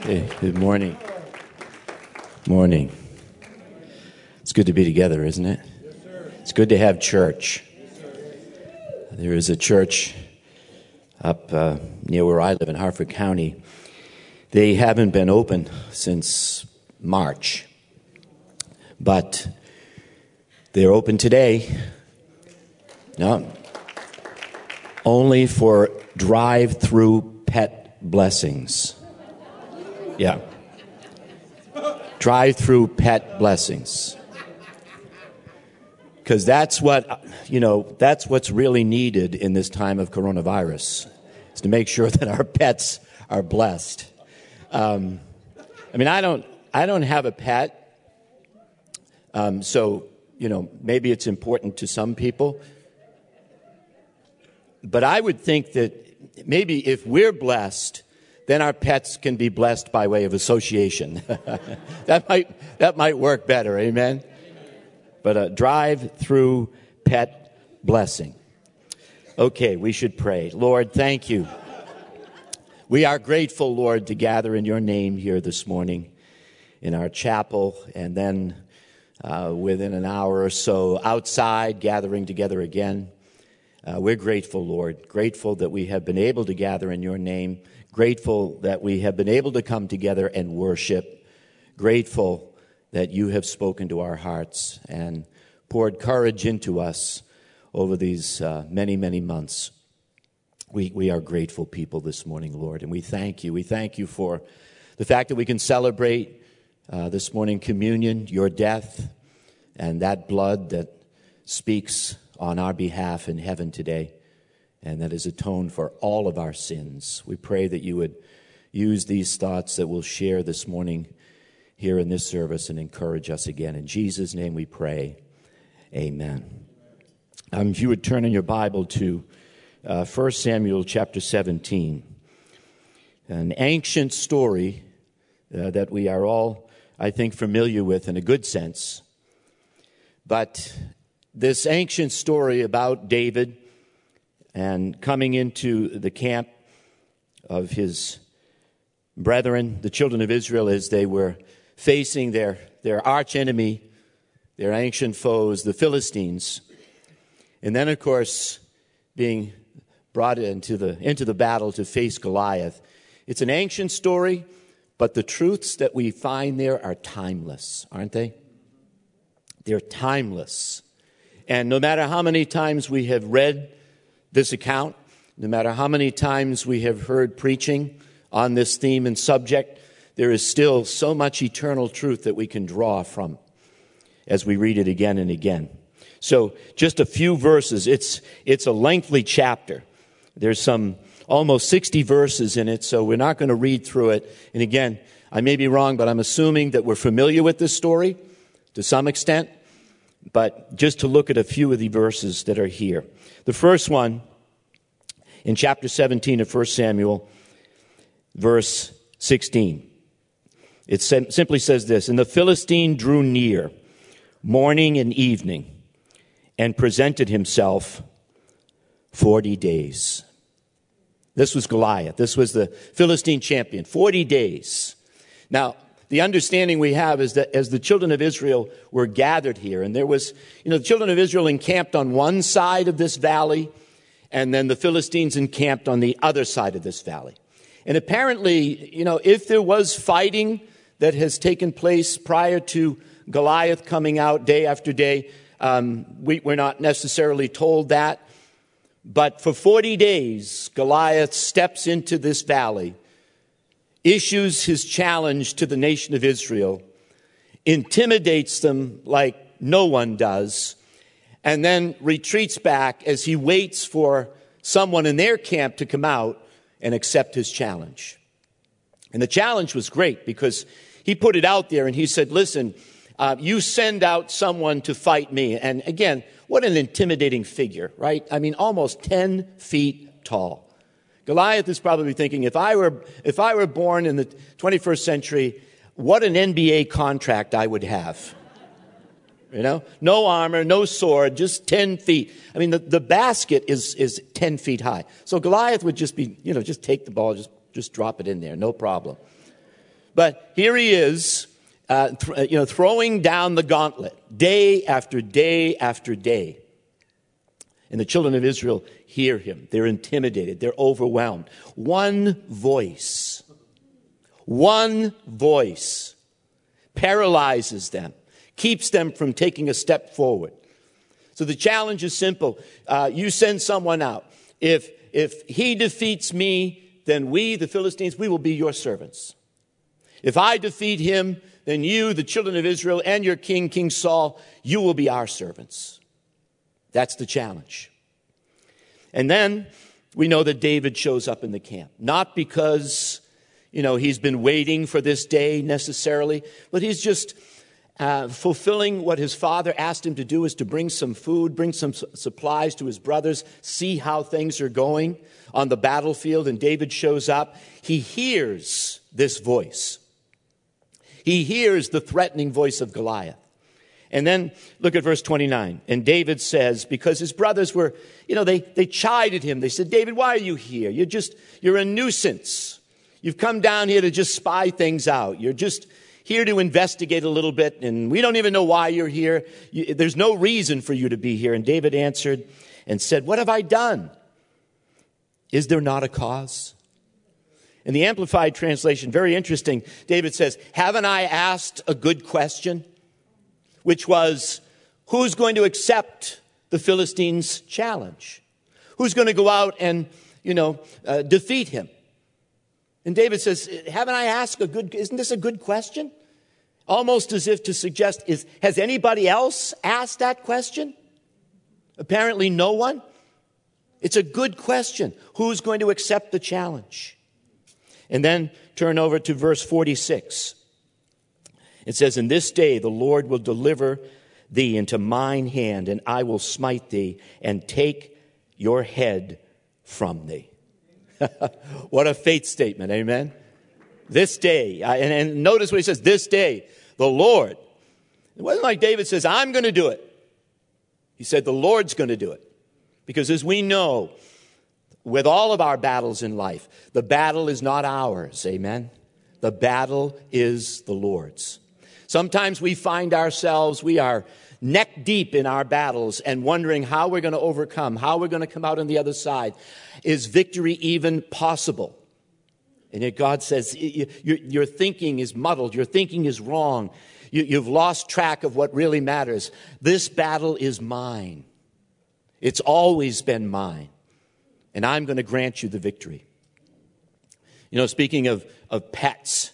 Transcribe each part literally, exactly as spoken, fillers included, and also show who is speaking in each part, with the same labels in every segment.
Speaker 1: Hey, good morning. Morning. It's good to be together, isn't it?
Speaker 2: Yes, sir.
Speaker 1: It's good to have church.
Speaker 2: Yes, sir.
Speaker 1: There is a church up uh, near where I live in Harford County. They haven't been open since March, but they're open today. No, only for drive-through pet blessings. Yeah. Drive-through pet blessings. Because that's what, you know, that's what's really needed in this time of coronavirus, is to make sure that our pets are blessed. Um, I mean, I don't, I don't have a pet, um, so, you know, maybe it's important to some people. But I would think that maybe if we're blessed, then our pets can be blessed by way of association. that might that might work better, amen? But a drive-through pet blessing. Okay, we should pray. Lord, thank you. We are grateful, Lord, to gather in your name here this morning in our chapel, and then uh, within an hour or so outside, gathering together again. Uh, we're grateful, Lord, grateful that we have been able to gather in your name, grateful that we have been able to come together and worship, grateful that you have spoken to our hearts and poured courage into us over these uh, many, many months. We, we are grateful people this morning, Lord, and we thank you. We thank you for the fact that we can celebrate uh, this morning communion, your death, and that blood that speaks on our behalf in heaven today, and that is atoned for all of our sins. We pray that you would use these thoughts that we'll share this morning here in this service and encourage us again. In Jesus' name we pray, amen. Um, if you would turn in your Bible to uh, First Samuel chapter seventeen, an ancient story uh, that we are all, I think, familiar with in a good sense. But this ancient story about David and coming into the camp of his brethren, the children of Israel, as they were facing their, their arch enemy, their ancient foes, the Philistines. And then, of course, being brought into the, into the battle to face Goliath. It's an ancient story, but the truths that we find there are timeless, aren't they? They're timeless. And no matter how many times we have read this account, no matter how many times we have heard preaching on this theme and subject, there is still so much eternal truth that we can draw from as we read it again and again. So just a few verses. It's, it's a lengthy chapter. There's some almost sixty verses in it, so we're not going to read through it. And again, I may be wrong, but I'm assuming that we're familiar with this story to some extent. But just to look at a few of the verses that are here. The first one, in chapter seventeen of First Samuel, verse sixteen. It simply says this: "And the Philistine drew near, morning and evening, and presented himself forty days." This was Goliath. This was the Philistine champion. Forty days. Now, the understanding we have is that as the children of Israel were gathered here, and there was, you know, the children of Israel encamped on one side of this valley, and then the Philistines encamped on the other side of this valley. And apparently, you know, if there was fighting that has taken place prior to Goliath coming out day after day, um, we, we're not necessarily told that. But for forty days, Goliath steps into this valley, issues his challenge to the nation of Israel, intimidates them like no one does, and then retreats back as he waits for someone in their camp to come out and accept his challenge. And the challenge was great because he put it out there and he said, listen, uh, you send out someone to fight me. And again, what an intimidating figure, right? I mean, almost ten feet tall. Goliath is probably thinking, if I were if I were born in the twenty-first century, what an N B A contract I would have. You know, no armor, no sword, just ten feet. I mean, the, the basket is is ten feet high. So Goliath would just be, you know, just take the ball, just, just drop it in there, no problem. But here he is, uh, th- you know, throwing down the gauntlet day after day after day. And the children of Israel hear him. They're intimidated. They're overwhelmed. One voice, one voice paralyzes them, keeps them from taking a step forward. So the challenge is simple. Uh, you send someone out. If, if he defeats me, then we, the Philistines, we will be your servants. If I defeat him, then you, the children of Israel, and your king, King Saul, you will be our servants. That's the challenge. And then we know that David shows up in the camp. Not because, you know, he's been waiting for this day necessarily, but he's just uh, fulfilling what his father asked him to do, is to bring some food, bring some su- supplies to his brothers, see how things are going on the battlefield. And David shows up. He hears this voice. He hears the threatening voice of Goliath. And then look at verse twenty-nine. And David says, because his brothers were, you know, they, they chided him. They said, David, why are you here? You're just, you're a nuisance. You've come down here to just spy things out. You're just here to investigate a little bit, and we don't even know why you're here. You, there's no reason for you to be here. And David answered and said, what have I done? Is there not a cause? In the Amplified Translation, very interesting, David says, haven't I asked a good question? Which was, who's going to accept the Philistines' challenge? Who's going to go out and, you know, uh, defeat him? And David says, haven't I asked a good, isn't this a good question? Almost as if to suggest, is, has anybody else asked that question? Apparently no one. It's a good question. Who's going to accept the challenge? And then turn over to verse forty-six. It says, in this day the Lord will deliver thee into mine hand, and I will smite thee and take your head from thee. What a faith statement, amen? This day, and, and notice what he says, this day, the Lord. It wasn't like David says, I'm going to do it. He said, the Lord's going to do it. Because as we know, with all of our battles in life, the battle is not ours, amen? The battle is the Lord's. Sometimes we find ourselves, we are neck deep in our battles and wondering how we're going to overcome, how we're going to come out on the other side. Is victory even possible? And yet God says, your, your thinking is muddled, your thinking is wrong, you, you've lost track of what really matters. This battle is mine. It's always been mine. And I'm going to grant you the victory. You know, speaking of, of pets,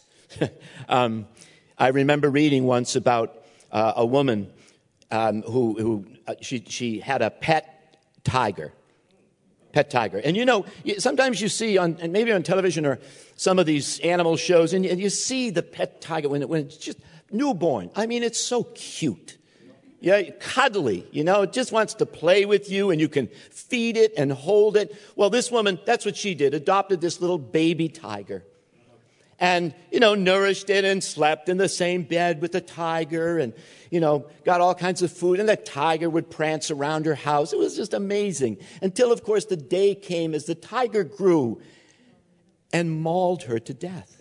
Speaker 1: um, I remember reading once about uh, a woman um, who, who uh, she, she had a pet tiger, pet tiger. And you know, sometimes you see on, and maybe on television or some of these animal shows, and you, and you see the pet tiger when, it, when it's just newborn. I mean, it's so cute. Yeah, cuddly, you know, it just wants to play with you, and you can feed it and hold it. Well, this woman, that's what she did, adopted this little baby tiger. And, you know, nourished it and slept in the same bed with the tiger and, you know, got all kinds of food. And the tiger would prance around her house. It was just amazing. Until, of course, the day came as the tiger grew and mauled her to death.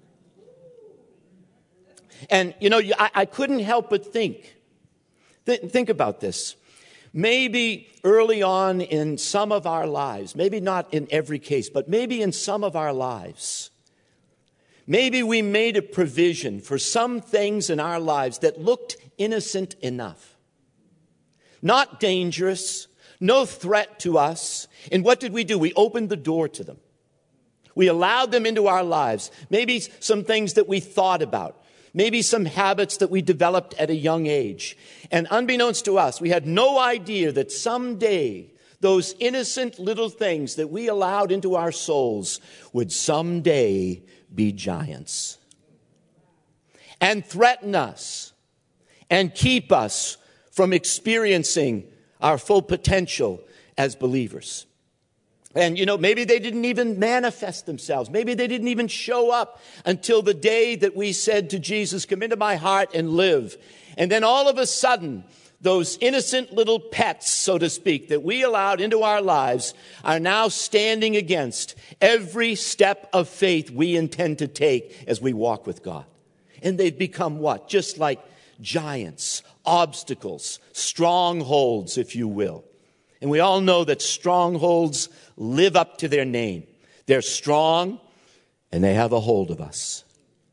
Speaker 1: And, you know, I, I couldn't help but think, th- think about this. Maybe early on in some of our lives, maybe not in every case, but maybe in some of our lives, maybe we made a provision for some things in our lives that looked innocent enough. Not dangerous, no threat to us. And what did we do? We opened the door to them. We allowed them into our lives. Maybe some things that we thought about. Maybe some habits that we developed at a young age. And unbeknownst to us, we had no idea that someday those innocent little things that we allowed into our souls would someday be giants and threaten us and keep us from experiencing our full potential as believers. And, you know, maybe they didn't even manifest themselves. Maybe they didn't even show up until the day that we said to Jesus, come into my heart and live. And then all of a sudden, those innocent little pets, so to speak, that we allowed into our lives are now standing against every step of faith we intend to take as we walk with God. And they've become what? Just like giants, obstacles, strongholds, if you will. And we all know that strongholds live up to their name. They're strong and they have a hold of us.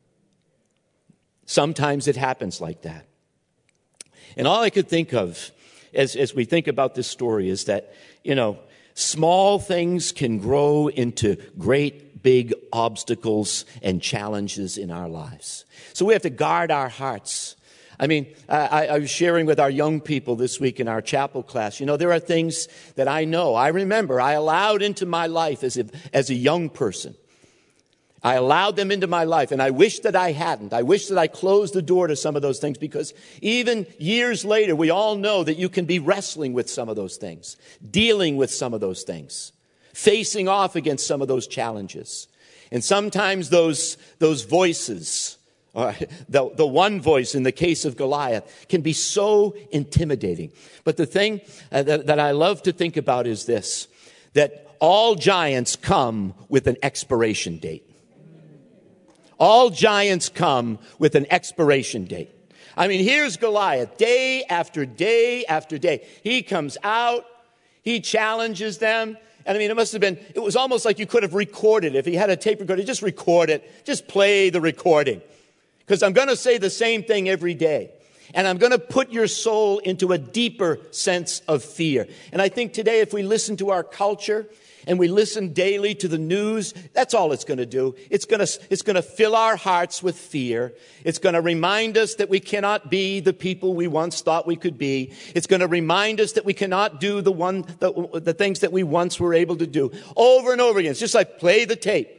Speaker 1: Sometimes it happens like that. And all I could think of as, as we think about this story is that, you know, small things can grow into great big obstacles and challenges in our lives. So we have to guard our hearts. I mean, I, I was sharing with our young people this week in our chapel class. You know, there are things that I know. I remember I allowed into my life as a, as a young person. I allowed them into my life, and I wish that I hadn't. I wish that I closed the door to some of those things, because even years later, we all know that you can be wrestling with some of those things, dealing with some of those things, facing off against some of those challenges. And sometimes those, those voices, or the, the one voice in the case of Goliath, can be so intimidating. But the thing uh, that, that I love to think about is this, that all giants come with an expiration date. All giants come with an expiration date. I mean, here's Goliath, day after day after day. He comes out, he challenges them. And I mean, it must have been, it was almost like you could have recorded. If he had a tape recorder, just record it. Just play the recording. Because I'm going to say the same thing every day. And I'm going to put your soul into a deeper sense of fear. And I think today, if we listen to our culture, and we listen daily to the news, that's all it's going to do. It's going to, it's going to fill our hearts with fear. It's going to remind us that we cannot be the people we once thought we could be. It's going to remind us that we cannot do the one, the, the things that we once were able to do. Over and over again. It's just like play the tape.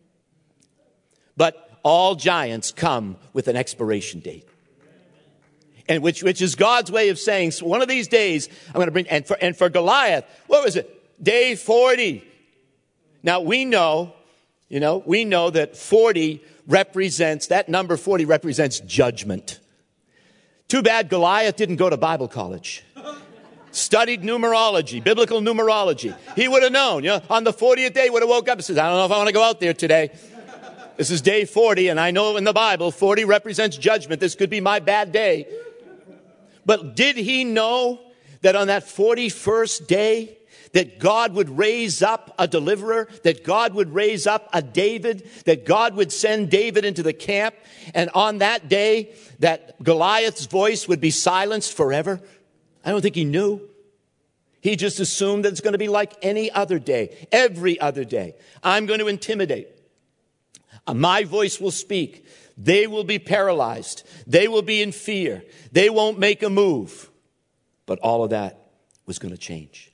Speaker 1: But all giants come with an expiration date. And which, which is God's way of saying, so one of these days, I'm going to bring, and for, and for Goliath, what was it? Day forty. Now we know, you know, we know that forty represents, that number forty represents judgment. Too bad Goliath didn't go to Bible college. Studied numerology, biblical numerology. He would have known, you know, on the fortieth day, would have woke up and says, I don't know if I want to go out there today. This is day forty, and I know in the Bible, forty represents judgment. This could be my bad day. But did he know that on that forty-first day, that God would raise up a deliverer, that God would raise up a David, that God would send David into the camp, and on that day, that Goliath's voice would be silenced forever? I don't think he knew. He just assumed that it's going to be like any other day, every other day. I'm going to intimidate. My voice will speak. They will be paralyzed. They will be in fear. They won't make a move. But all of that was going to change.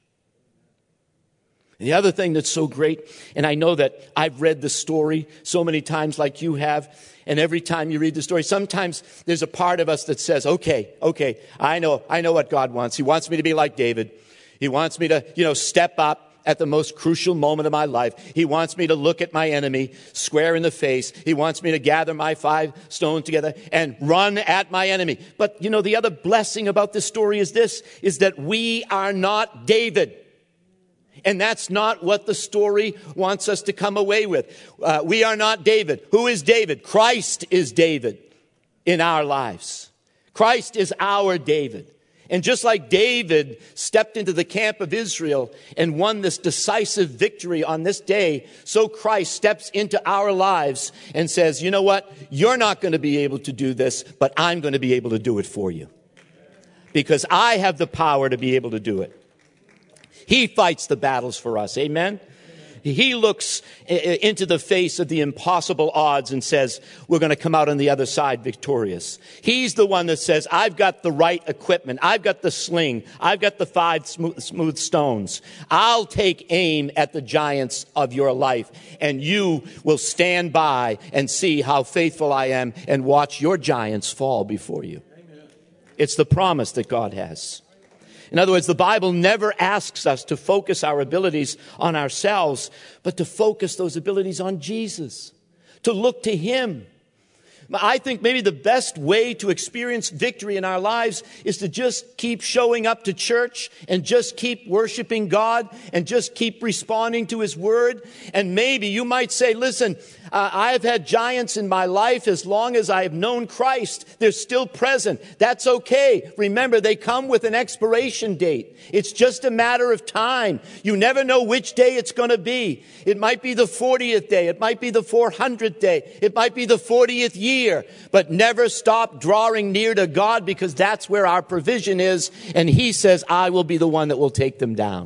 Speaker 1: And the other thing that's so great, and I know that I've read the story so many times like you have, and every time you read the story, sometimes there's a part of us that says, okay, okay, I know, I know what God wants. He wants me to be like David. He wants me to, you know, step up at the most crucial moment of my life. He wants me to look at my enemy square in the face. He wants me to gather my five stones together and run at my enemy. But, you know, the other blessing about this story is this, is that we are not David. And that's not what the story wants us to come away with. Uh, we are not David. Who is David? Christ is David in our lives. Christ is our David. And just like David stepped into the camp of Israel and won this decisive victory on this day, so Christ steps into our lives and says, you know what? You're not going to be able to do this, but I'm going to be able to do it for you. Because I have the power to be able to do it. He fights the battles for us. Amen? He looks into the face of the impossible odds and says, we're going to come out on the other side victorious. He's the one that says, I've got the right equipment. I've got the sling. I've got the five smooth, smooth stones. I'll take aim at the giants of your life, and you will stand by and see how faithful I am and watch your giants fall before you. Amen. It's the promise that God has. In other words, the Bible never asks us to focus our abilities on ourselves, but to focus those abilities on Jesus, to look to Him. I think maybe the best way to experience victory in our lives is to just keep showing up to church and just keep worshiping God and just keep responding to His Word. And maybe you might say, listen, uh, I've had giants in my life as long as I have known Christ. They're still present. That's okay. Remember, they come with an expiration date. It's just a matter of time. You never know which day it's going to be. It might be the fortieth day. It might be the four hundredth day. It might be the fortieth year. But never stop drawing near to God, because that's where our provision is. And He says, I will be the one that will take them down.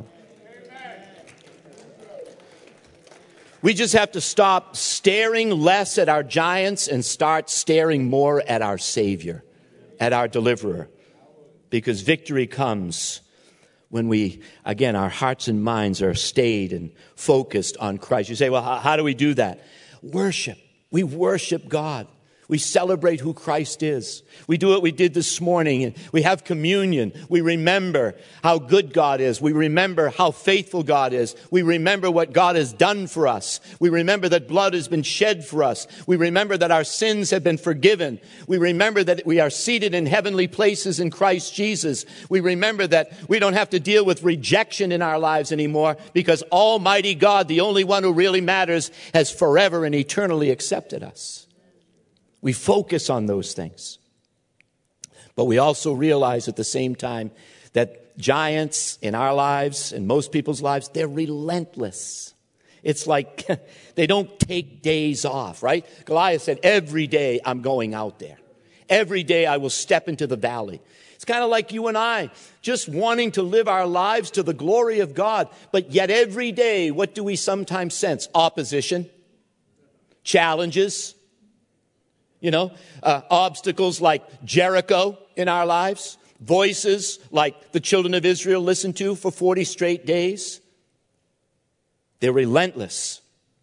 Speaker 1: We just have to stop staring less at our giants and start staring more at our Savior, at our deliverer. Because victory comes when we, again, our hearts and minds are stayed and focused on Christ. You say, well, how, how do we do that? Worship. We worship God. We celebrate who Christ is. We do what we did this morning. We have communion. We remember how good God is. We remember how faithful God is. We remember what God has done for us. We remember that blood has been shed for us. We remember that our sins have been forgiven. We remember that we are seated in heavenly places in Christ Jesus. We remember that we don't have to deal with rejection in our lives anymore, because Almighty God, the only one who really matters, has forever and eternally accepted us. We focus on those things. But we also realize at the same time that giants in our lives, in most people's lives, they're relentless. It's like they don't take days off, right? Goliath said, every day I'm going out there. Every day I will step into the valley. It's kind of like you and I, just wanting to live our lives to the glory of God. But yet every day, what do we sometimes sense? Opposition, challenges, You know, uh, obstacles like Jericho in our lives, voices like the children of Israel listened to for forty straight days. They're relentless.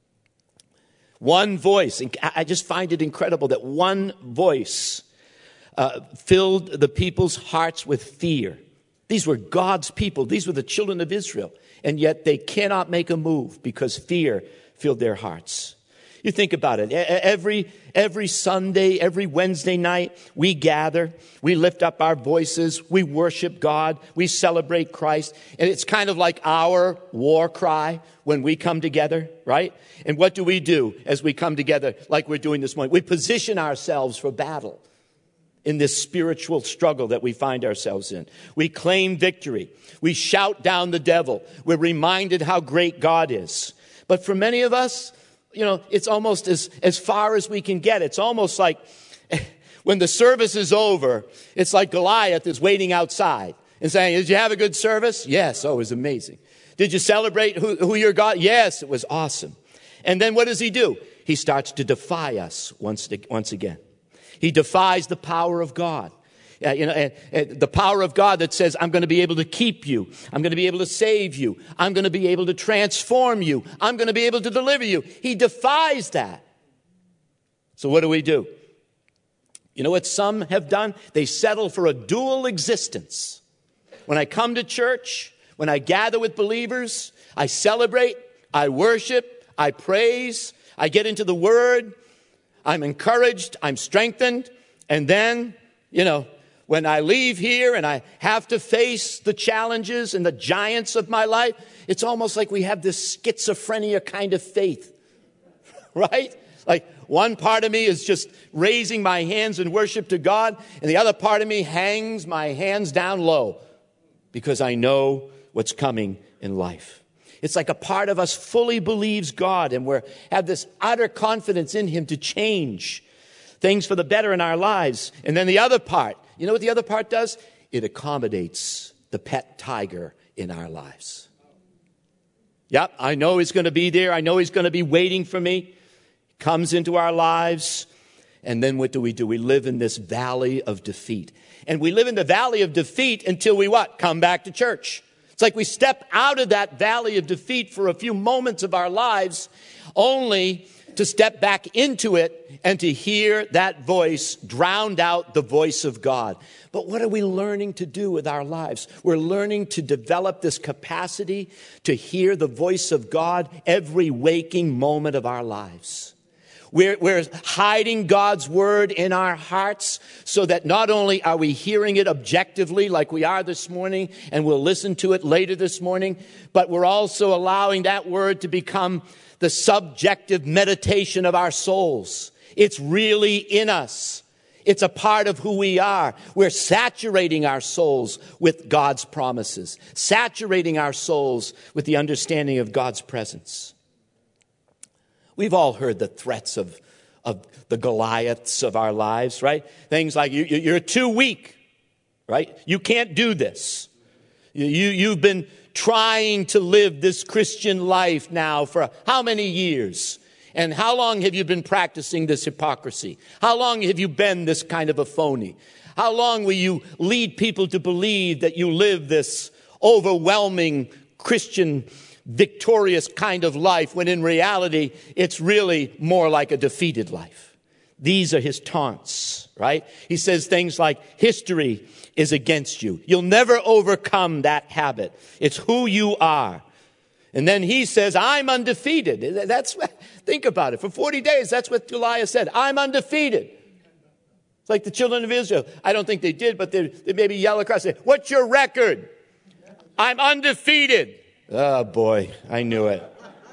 Speaker 1: One voice, and I just find it incredible that one voice uh, filled the people's hearts with fear. These were God's people. These were the children of Israel. And yet they cannot make a move because fear filled their hearts. You think about it. Every, every Sunday, every Wednesday night, we gather, we lift up our voices, we worship God, we celebrate Christ. And it's kind of like our war cry when we come together, right? And what do we do as we come together like we're doing this morning? We position ourselves for battle in this spiritual struggle that we find ourselves in. We claim victory. We shout down the devil. We're reminded how great God is. But for many of us, you know, it's almost as, as far as we can get. It's almost like when the service is over, it's like Goliath is waiting outside and saying, did you have a good service? Yes. Oh, it was amazing. Did you celebrate who, who your God? Yes, it was awesome. And then what does he do? He starts to defy us once, once again. He defies the power of God. Uh, you know, and, and the power of God that says, I'm going to be able to keep you. I'm going to be able to save you. I'm going to be able to transform you. I'm going to be able to deliver you. He defies that. So what do we do? You know what some have done? They settle for a dual existence. When I come to church, when I gather with believers, I celebrate, I worship, I praise, I get into the Word, I'm encouraged, I'm strengthened, and then, you know, when I leave here and I have to face the challenges and the giants of my life, it's almost like we have this schizophrenia kind of faith, right? Like one part of me is just raising my hands in worship to God, and the other part of me hangs my hands down low because I know what's coming in life. It's like a part of us fully believes God, and we have this utter confidence in Him to change things for the better in our lives. And then the other part, you know what the other part does? It accommodates the pet tiger in our lives. Yep, I know he's going to be there. I know he's going to be waiting for me. Comes into our lives. And then what do we do? We live in this valley of defeat. And we live in the valley of defeat until we what? Come back to church. It's like we step out of that valley of defeat for a few moments of our lives, only to step back into it and to hear that voice drown out the voice of God. But what are we learning to do with our lives? We're learning to develop this capacity to hear the voice of God every waking moment of our lives. We're, we're hiding God's word in our hearts so that not only are we hearing it objectively like we are this morning, and we'll listen to it later this morning, but we're also allowing that word to become the subjective meditation of our souls. It's really in us. It's a part of who we are. We're saturating our souls with God's promises, saturating our souls with the understanding of God's presence. We've all heard the threats of, of the Goliaths of our lives, right? Things like, you, you're too weak, right? You can't do this. You, you, you've been trying to live this Christian life now for how many years? And how long have you been practicing this hypocrisy? How long have you been this kind of a phony? How long will you lead people to believe that you live this overwhelming Christian victorious kind of life when in reality it's really more like a defeated life? These are his taunts, right? He says things like, history is against you. You'll never overcome that habit. It's who you are. And then he says, I'm undefeated. That's, think about it. For forty days, that's what Goliath said. I'm undefeated. It's like the children of Israel. I don't think they did, but they, they maybe yell across, say, what's your record? I'm undefeated. Oh, boy, I knew it.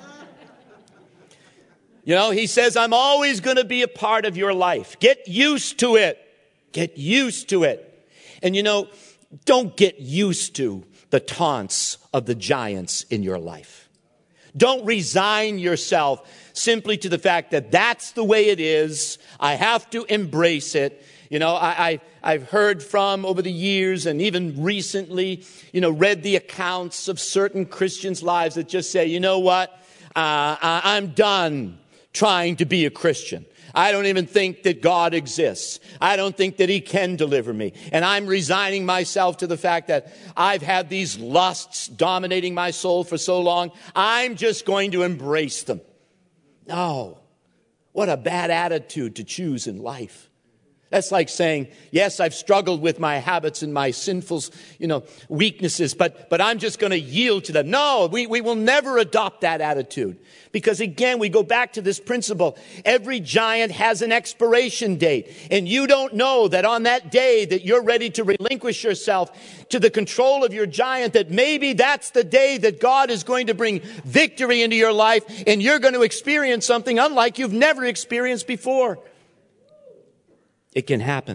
Speaker 1: You know, he says, I'm always going to be a part of your life. Get used to it. Get used to it. And, you know, don't get used to the taunts of the giants in your life. Don't resign yourself simply to the fact that that's the way it is. I have to embrace it. You know, I, I, I've heard from over the years and even recently, you know, read the accounts of certain Christians' lives that just say, you know what, uh, I'm done trying to be a Christian. I don't even think that God exists. I don't think that he can deliver me. And I'm resigning myself to the fact that I've had these lusts dominating my soul for so long. I'm just going to embrace them. No. What a bad attitude to choose in life. That's like saying, yes, I've struggled with my habits and my sinful, you know, weaknesses, but, but I'm just going to yield to them. No, we, we will never adopt that attitude. Because again, we go back to this principle. Every giant has an expiration date. And you don't know that on that day that you're ready to relinquish yourself to the control of your giant, that maybe that's the day that God is going to bring victory into your life and you're going to experience something unlike you've never experienced before. It can happen.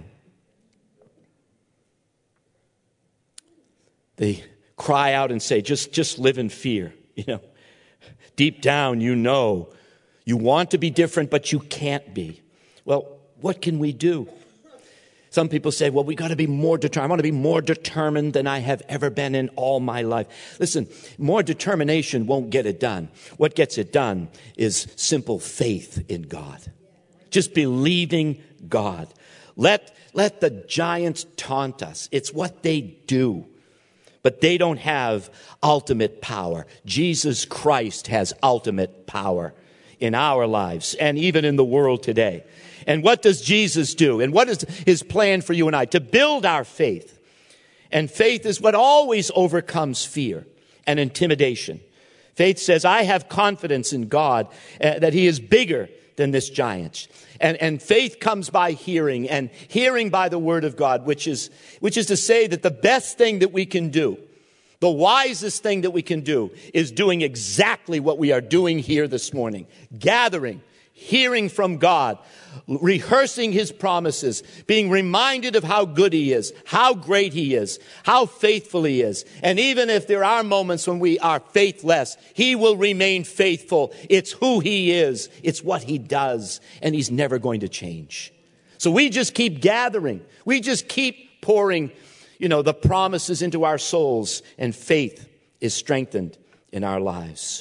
Speaker 1: They cry out and say, just, just live in fear. You know, deep down, you know, you want to be different, but you can't be. Well, what can we do? Some people say, well, we got to be more determined. I want to be more determined than I have ever been in all my life. Listen, more determination won't get it done. What gets it done is simple faith in God. Just believing God. Let, let the giants taunt us. It's what they do. But they don't have ultimate power. Jesus Christ has ultimate power in our lives and even in the world today. And what does Jesus do? And what is his plan for you and I? To build our faith. And faith is what always overcomes fear and intimidation. Faith says, I have confidence in God uh, that he is bigger than this giant. And, and faith comes by hearing, and hearing by the word of God, which is, which is to say that the best thing that we can do, the wisest thing that we can do, is doing exactly what we are doing here this morning. Gathering, hearing from God, rehearsing his promises, being reminded of how good he is, how great he is, how faithful he is. And even if there are moments when we are faithless, he will remain faithful. It's who he is. It's what he does. And he's never going to change. So we just keep gathering. We just keep pouring, you know, the promises into our souls, and faith is strengthened in our lives.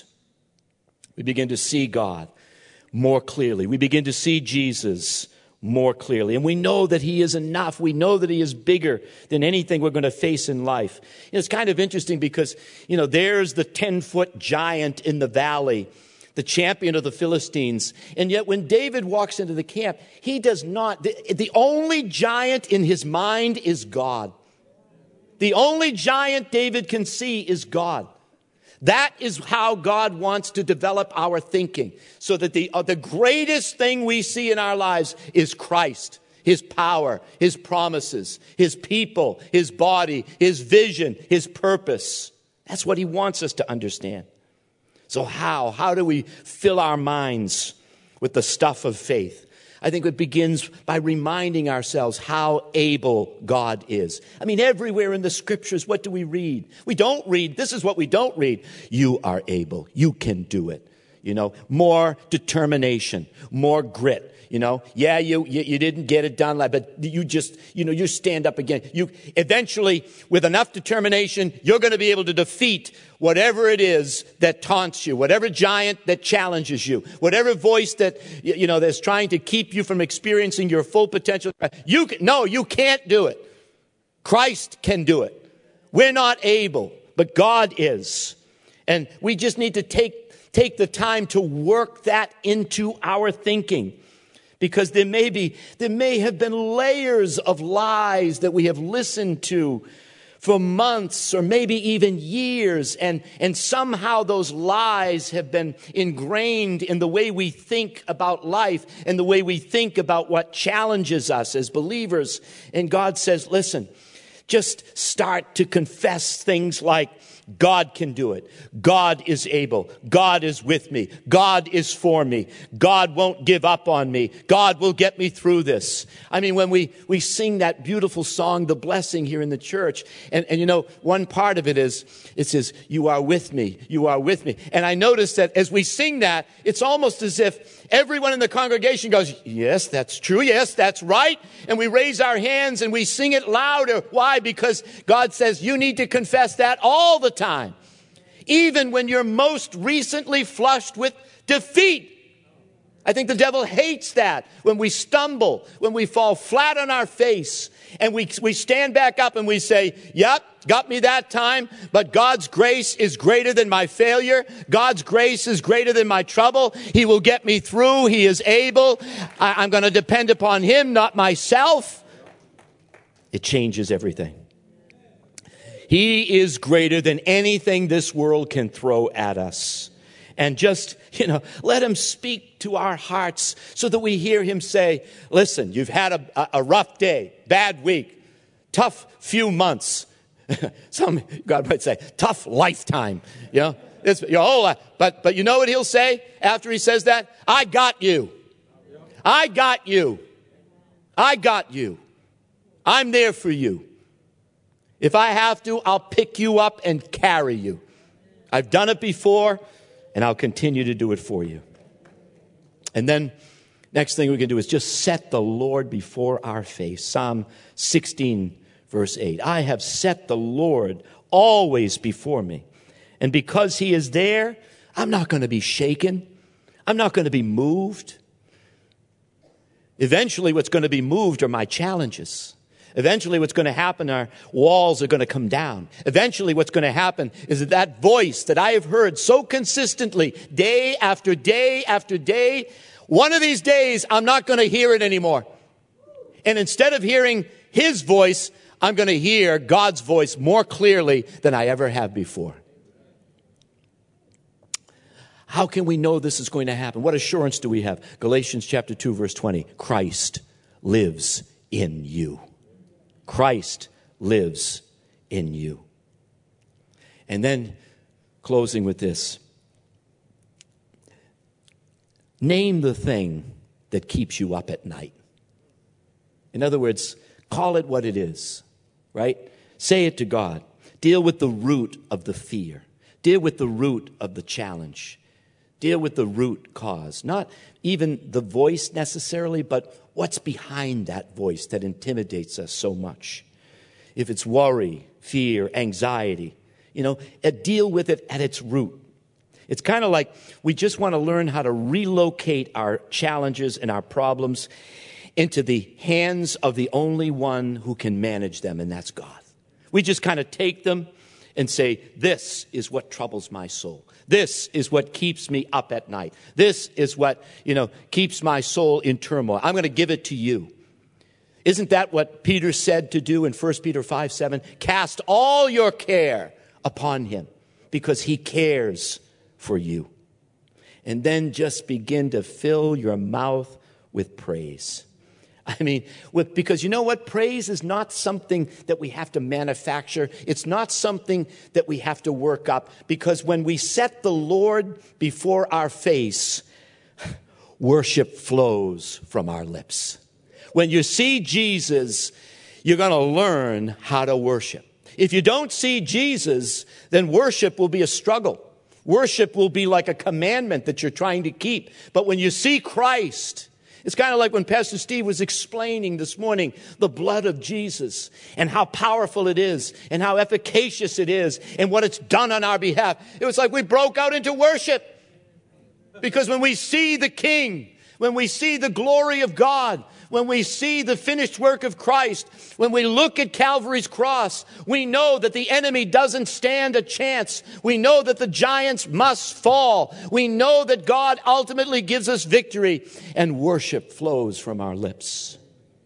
Speaker 1: We begin to see God more clearly. We begin to see Jesus more clearly. And we know that he is enough. We know that he is bigger than anything we're going to face in life. You know, it's kind of interesting because, you know, there's the ten-foot giant in the valley, the champion of the Philistines. And yet when David walks into the camp, he does not, the, the only giant in his mind is God. The only giant David can see is God. That is how God wants to develop our thinking, so that the, uh, the greatest thing we see in our lives is Christ, His power, His promises, His people, His body, His vision, His purpose. That's what He wants us to understand. So how? How do we fill our minds with the stuff of faith? I think it begins by reminding ourselves how able God is. I mean, everywhere in the scriptures, what do we read? We don't read. This is what we don't read. You are able. You can do it. You know, more determination, more grit. You know, yeah, you, you you didn't get it done, but you just, you know, you stand up again. You eventually, with enough determination, you're going to be able to defeat whatever it is that taunts you, whatever giant that challenges you, whatever voice that, you know, that's trying to keep you from experiencing your full potential. You can, no, you can't do it. Christ can do it. We're not able, but God is. And we just need to take, take the time to work that into our thinking. Because there may be, there may have been layers of lies that we have listened to for months or maybe even years. And, and somehow those lies have been ingrained in the way we think about life and the way we think about what challenges us as believers. And God says, listen, just start to confess things like, God can do it. God is able. God is with me. God is for me. God won't give up on me. God will get me through this. I mean, when we, we sing that beautiful song, The Blessing, here in the church, and, and you know, one part of it is, it says, you are with me. You are with me. And I notice that as we sing that, it's almost as if everyone in the congregation goes, yes, that's true. Yes, that's right. And we raise our hands and we sing it louder. Why? Because God says you need to confess that all the time, even when you're most recently flushed with defeat. I think the devil hates that when we stumble, when we fall flat on our face, and we, we stand back up and we say, yep, got me that time, but God's grace is greater than my failure. God's grace is greater than my trouble. He will get me through. He is able. I, I'm going to depend upon Him, not myself. It changes everything. He is greater than anything this world can throw at us. And just, you know, let Him speak to our hearts so that we hear Him say, listen, you've had a, a rough day, bad week, tough few months. Some, God might say, tough lifetime. You know, it's your whole life. But, but you know what He'll say after He says that? I got you. I got you. I got you. I'm there for you. If I have to, I'll pick you up and carry you. I've done it before, and I'll continue to do it for you. And then, next thing we can do is just set the Lord before our face. Psalm sixteen, verse eight. I have set the Lord always before me. And because He is there, I'm not going to be shaken. I'm not going to be moved. Eventually, what's going to be moved are my challenges. Eventually, what's going to happen are walls are going to come down. Eventually, what's going to happen is that that voice that I have heard so consistently, day after day after day, one of these days, I'm not going to hear it anymore. And instead of hearing His voice, I'm going to hear God's voice more clearly than I ever have before. How can we know this is going to happen? What assurance do we have? Galatians chapter two, verse twenty. Christ lives in you. Christ lives in you. And then, closing with this. Name the thing that keeps you up at night. In other words, call it what it is, right? Say it to God. Deal with the root of the fear. Deal with the root of the challenge. Deal with the root cause. Not even the voice necessarily, but what's behind that voice that intimidates us so much. If it's worry, fear, anxiety, you know, deal with it at its root. It's kind of like we just want to learn how to relocate our challenges and our problems into the hands of the only one who can manage them, and that's God. We just kind of take them and say, this is what troubles my soul. This is what keeps me up at night. This is what, you know, keeps my soul in turmoil. I'm going to give it to you. Isn't that what Peter said to do in First Peter five seven? Cast all your care upon Him. because he cares for you. And then just begin to fill your mouth with praise. I mean, with, because you know what? Praise is not something that we have to manufacture. It's not something that we have to work up. Because when we set the Lord before our face, worship flows from our lips. When you see Jesus, you're going to learn how to worship. If you don't see Jesus, then worship will be a struggle. Worship will be like a commandment that you're trying to keep. But when you see Christ, it's kind of like when Pastor Steve was explaining this morning the blood of Jesus and how powerful it is and how efficacious it is and what it's done on our behalf. It was like we broke out into worship. Because when we see the King, when we see the glory of God, when we see the finished work of Christ, when we look at Calvary's cross, we know that the enemy doesn't stand a chance. We know that the giants must fall. We know that God ultimately gives us victory, and worship flows from our lips.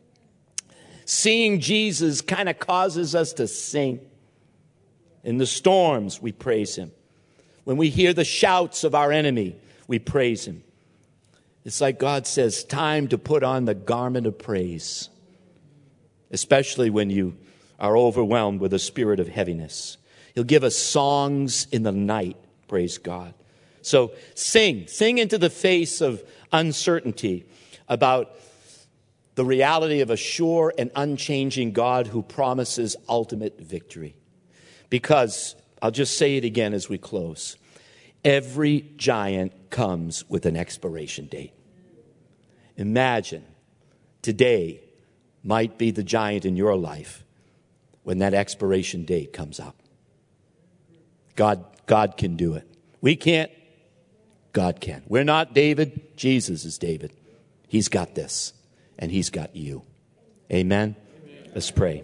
Speaker 1: Seeing Jesus kind of causes us to sing. In the storms, we praise him. When we hear the shouts of our enemy, we praise him. It's like God says, time to put on the garment of praise, especially when you are overwhelmed with a spirit of heaviness. He'll give us songs in the night, praise God. So sing, sing into the face of uncertainty about the reality of a sure and unchanging God who promises ultimate victory. Because, I'll just say it again as we close, every giant comes with an expiration date. Imagine today might be the giant in your life when that expiration date comes up. God, God can do it. We can't. God can. We're not David. Jesus is David. He's got this, and he's got you. Amen? Amen. Let's pray.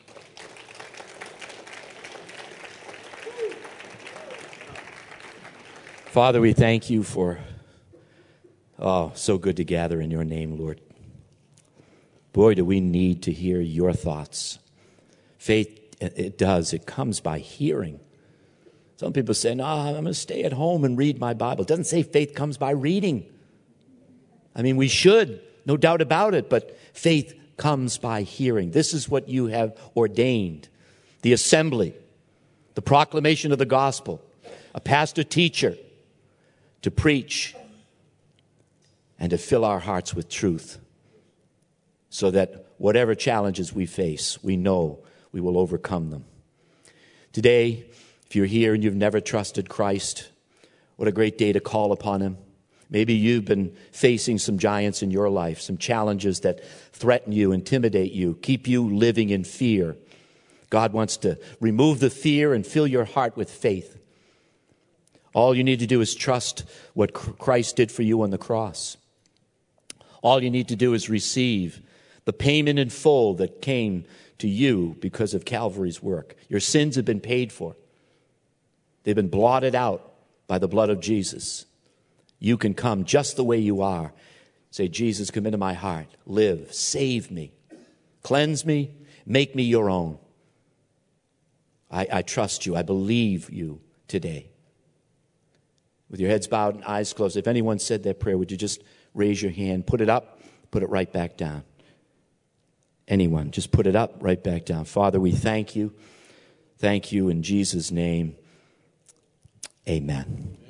Speaker 1: Father, we thank you for, oh, so good to gather in your name, Lord. Boy, do we need to hear your thoughts. Faith, it does. It comes by hearing. Some people say, no, I'm going to stay at home and read my Bible. It doesn't say faith comes by reading. I mean, we should, no doubt about it, but faith comes by hearing. This is what you have ordained. The assembly, the proclamation of the gospel, a pastor-teacher, to preach and to fill our hearts with truth so that whatever challenges we face, we know we will overcome them. Today, if you're here and you've never trusted Christ, what a great day to call upon him. Maybe you've been facing some giants in your life, some challenges that threaten you, intimidate you, keep you living in fear. God wants to remove the fear and fill your heart with faith. All you need to do is trust what Christ did for you on the cross. All you need to do is receive the payment in full that came to you because of Calvary's work. Your sins have been paid for. They've been blotted out by the blood of Jesus. You can come just the way you are. Say, Jesus, come into my heart. Live. Save me. Cleanse me. Make me your own. I, I trust you. I believe you today. With your heads bowed and eyes closed, if anyone said that prayer, would you just raise your hand, put it up, put it right back down? Anyone, just put it up, right back down. Father, we thank you. Thank you in Jesus' name. Amen.